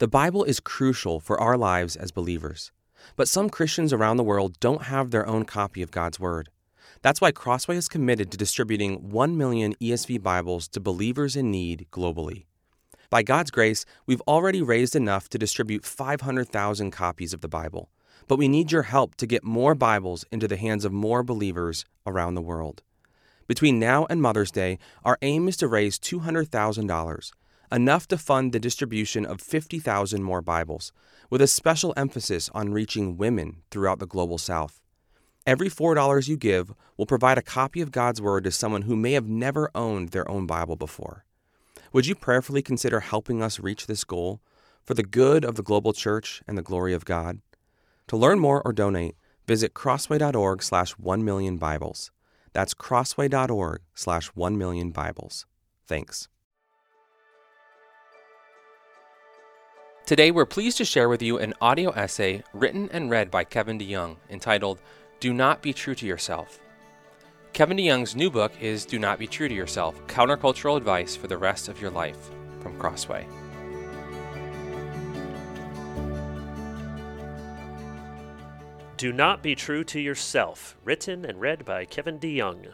The Bible is crucial for our lives as believers, but some Christians around the world don't have their own copy of God's Word. That's why Crossway is committed to distributing 1 million ESV Bibles to believers in need globally. By God's grace, we've already raised enough to distribute 500,000 copies of the Bible, but we need your help to get more Bibles into the hands of more believers around the world. Between now and Mother's Day, our aim is to raise $200,000, enough to fund the distribution of 50,000 more Bibles, with a special emphasis on reaching women throughout the global South. Every $4 you give will provide a copy of God's Word to someone who may have never owned their own Bible before. Would you prayerfully consider helping us reach this goal for the good of the global church and the glory of God? To learn more or donate, visit crossway.org/1millionbibles. That's crossway.org/1millionbibles. Thanks. Today, we're pleased to share with you an audio essay written and read by Kevin DeYoung entitled, Do Not Be True to Yourself. Kevin DeYoung's new book is Do Not Be True to Yourself, Countercultural Advice for the Rest of Your Life, from Crossway. Do Not Be True to Yourself, written and read by Kevin DeYoung.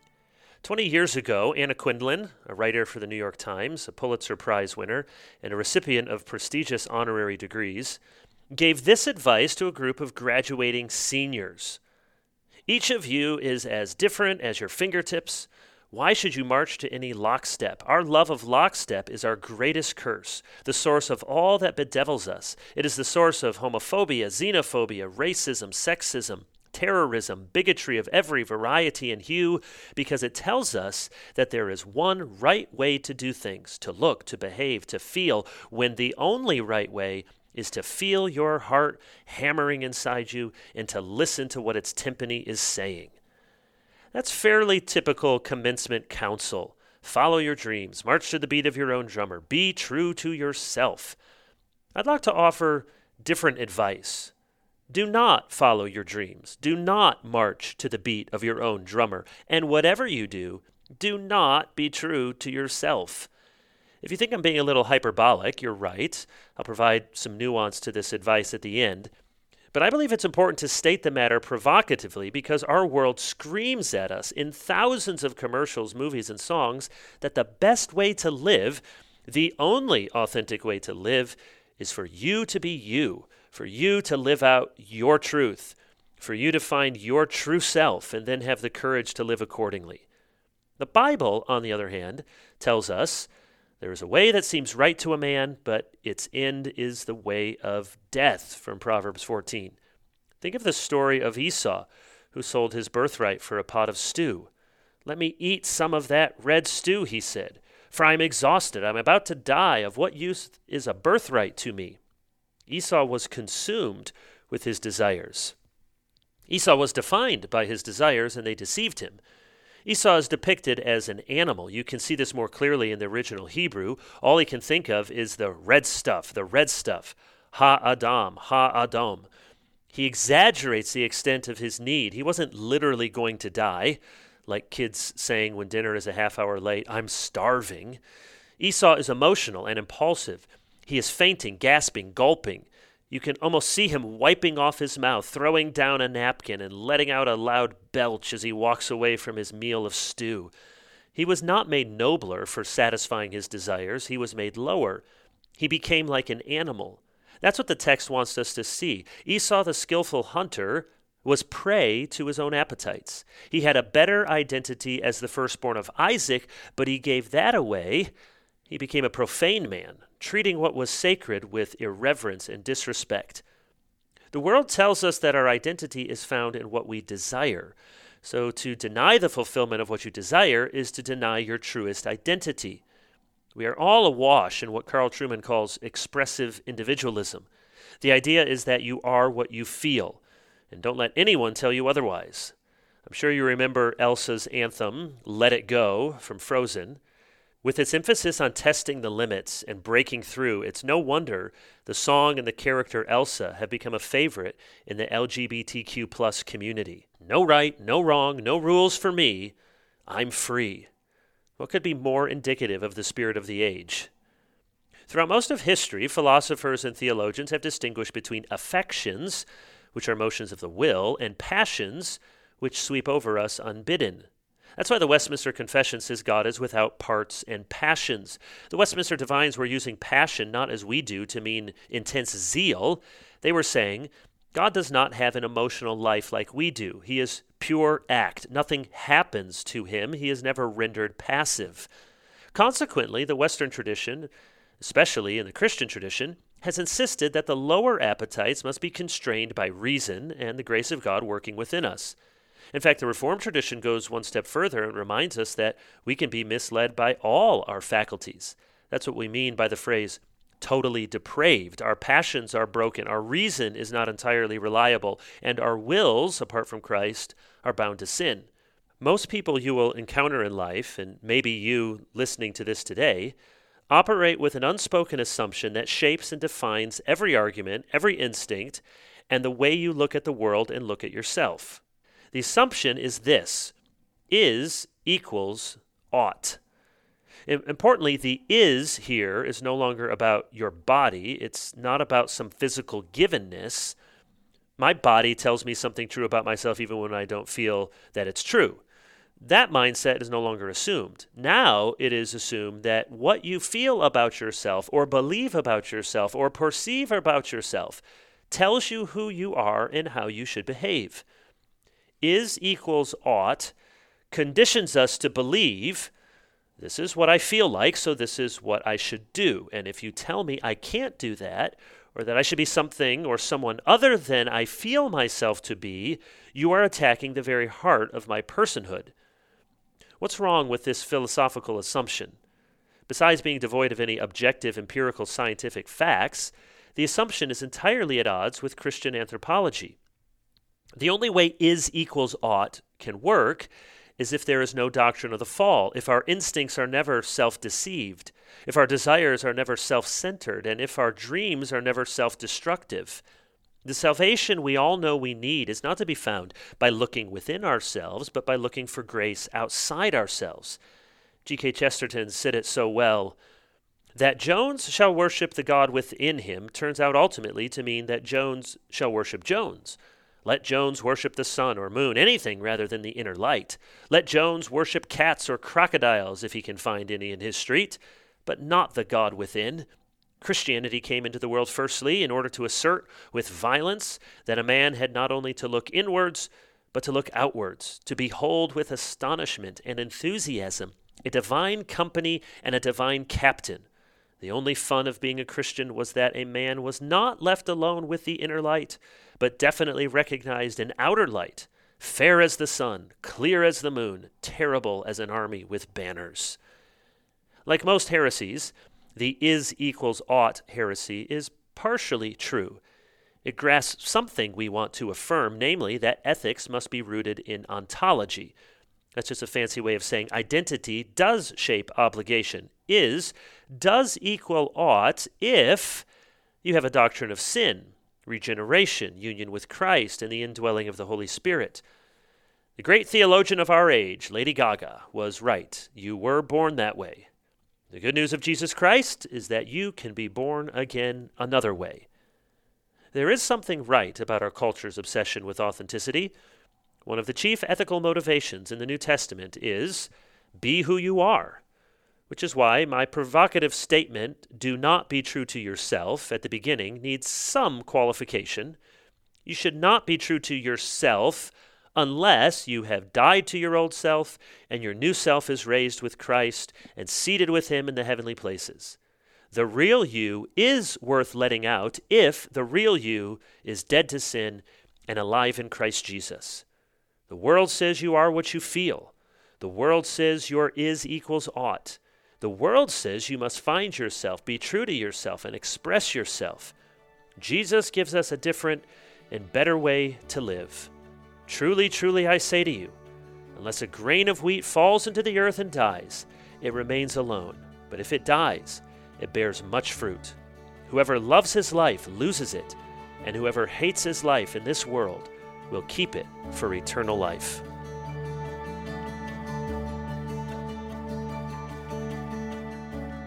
20 years ago, Anna Quindlen, a writer for the New York Times, a Pulitzer Prize winner, and a recipient of prestigious honorary degrees, gave this advice to a group of graduating seniors. Each of you is as different as your fingertips. Why should you march to any lockstep? Our love of lockstep is our greatest curse, the source of all that bedevils us. It is the source of homophobia, xenophobia, racism, sexism, terrorism, bigotry of every variety and hue, because it tells us that there is one right way to do things, to look, to behave, to feel, when the only right way is to feel your heart hammering inside you and to listen to what its timpani is saying. That's fairly typical commencement counsel. Follow your dreams, march to the beat of your own drummer, be true to yourself. I'd like to offer different advice. Do not follow your dreams. Do not march to the beat of your own drummer. And whatever you do, do not be true to yourself. If you think I'm being a little hyperbolic, you're right. I'll provide some nuance to this advice at the end. But I believe it's important to state the matter provocatively because our world screams at us in thousands of commercials, movies, and songs that the best way to live, the only authentic way to live, is for you to be you, for you to live out your truth, for you to find your true self and then have the courage to live accordingly. The Bible, on the other hand, tells us there is a way that seems right to a man, but its end is the way of death, from Proverbs 14. Think of the story of Esau, who sold his birthright for a pot of stew. Let me eat some of that red stew, he said, for I am exhausted. I am about to die. Of what use is a birthright to me? Esau was consumed with his desires. Esau was defined by his desires, and they deceived him. Esau is depicted as an animal. You can see this more clearly in the original Hebrew. All he can think of is the red stuff, ha-adam, ha-adam. He exaggerates the extent of his need. He wasn't literally going to die, like kids saying when dinner is a half hour late, I'm starving. Esau is emotional and impulsive. He is fainting, gasping, gulping. You can almost see him wiping off his mouth, throwing down a napkin, and letting out a loud belch as he walks away from his meal of stew. He was not made nobler for satisfying his desires. He was made lower. He became like an animal. That's what the text wants us to see. Esau, the skillful hunter, was prey to his own appetites. He had a better identity as the firstborn of Isaac, but he gave that away. He became a profane man, treating what was sacred with irreverence and disrespect. The world tells us that our identity is found in what we desire. So to deny the fulfillment of what you desire is to deny your truest identity. We are all awash in what Carl Trueman calls expressive individualism. The idea is that you are what you feel, and don't let anyone tell you otherwise. I'm sure you remember Elsa's anthem, Let It Go, from Frozen. With its emphasis on testing the limits and breaking through, it's no wonder the song and the character Elsa have become a favorite in the LGBTQ plus community. No right, no wrong, no rules for me. I'm free. What could be more indicative of the spirit of the age? Throughout most of history, philosophers and theologians have distinguished between affections, which are motions of the will, and passions, which sweep over us unbidden. That's why the Westminster Confession says God is without parts and passions. The Westminster Divines were using passion not as we do to mean intense zeal. They were saying, God does not have an emotional life like we do. He is pure act. Nothing happens to him. He is never rendered passive. Consequently, the Western tradition, especially in the Christian tradition, has insisted that the lower appetites must be constrained by reason and the grace of God working within us. In fact, the Reformed tradition goes one step further and reminds us that we can be misled by all our faculties. That's what we mean by the phrase, totally depraved. Our passions are broken, our reason is not entirely reliable, and our wills, apart from Christ, are bound to sin. Most people you will encounter in life, and maybe you listening to this today, operate with an unspoken assumption that shapes and defines every argument, every instinct, and the way you look at the world and look at yourself. The assumption is this: is equals ought. Importantly, the is here is no longer about your body. It's not about some physical givenness. My body tells me something true about myself even when I don't feel that it's true. That mindset is no longer assumed. Now it is assumed that what you feel about yourself or believe about yourself or perceive about yourself tells you who you are and how you should behave. Is equals ought conditions us to believe, this is what I feel like, so this is what I should do. And if you tell me I can't do that, or that I should be something or someone other than I feel myself to be, you are attacking the very heart of my personhood. What's wrong with this philosophical assumption? Besides being devoid of any objective, empirical, scientific facts, the assumption is entirely at odds with Christian anthropology. The only way is equals ought can work is if there is no doctrine of the fall, if our instincts are never self-deceived, if our desires are never self-centered, and if our dreams are never self-destructive. The salvation we all know we need is not to be found by looking within ourselves, but by looking for grace outside ourselves. G.K. Chesterton said it so well. That Jones shall worship the God within him turns out ultimately to mean that Jones shall worship Jones. Let Jones worship the sun or moon, anything rather than the inner light. Let Jones worship cats or crocodiles if he can find any in his street, but not the God within. Christianity came into the world firstly in order to assert with violence that a man had not only to look inwards, but to look outwards, to behold with astonishment and enthusiasm a divine company and a divine captain. The only fun of being a Christian was that a man was not left alone with the inner light, but definitely recognized an outer light, fair as the sun, clear as the moon, terrible as an army with banners. Like most heresies, the is equals ought heresy is partially true. It grasps something we want to affirm, namely that ethics must be rooted in ontology. That's just a fancy way of saying identity does shape obligation. Is does equal ought if you have a doctrine of sin, regeneration, union with Christ, and the indwelling of the Holy Spirit. The great theologian of our age, Lady Gaga, was right. You were born that way. The good news of Jesus Christ is that you can be born again another way. There is something right about our culture's obsession with authenticity. One of the chief ethical motivations in the New Testament is, be who you are. Which is why my provocative statement, do not be true to yourself, at the beginning needs some qualification. You should not be true to yourself unless you have died to your old self and your new self is raised with Christ and seated with him in the heavenly places. The real you is worth letting out if the real you is dead to sin and alive in Christ Jesus. The world says you are what you feel. The world says your is equals ought. The world says you must find yourself, be true to yourself, and express yourself. Jesus gives us a different and better way to live. Truly, truly, I say to you, unless a grain of wheat falls into the earth and dies, it remains alone. But if it dies, it bears much fruit. Whoever loves his life loses it, and whoever hates his life in this world will keep it for eternal life.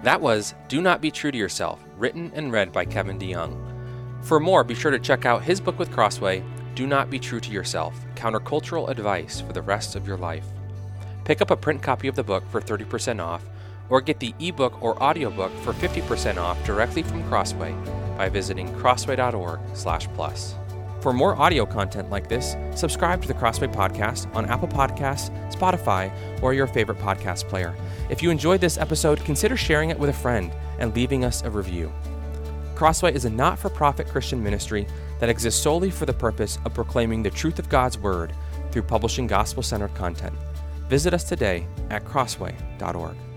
That was Do Not Be True to Yourself, written and read by Kevin DeYoung. For more, be sure to check out his book with Crossway, Do Not Be True to Yourself, Countercultural Advice for the Rest of Your Life. Pick up a print copy of the book for 30% off, or get the ebook or audiobook for 50% off directly from Crossway by visiting crossway.org/plus. For more audio content like this, subscribe to the Crossway Podcast on Apple Podcasts, Spotify, or your favorite podcast player. If you enjoyed this episode, consider sharing it with a friend and leaving us a review. Crossway is a not-for-profit Christian ministry that exists solely for the purpose of proclaiming the truth of God's Word through publishing gospel-centered content. Visit us today at crossway.org.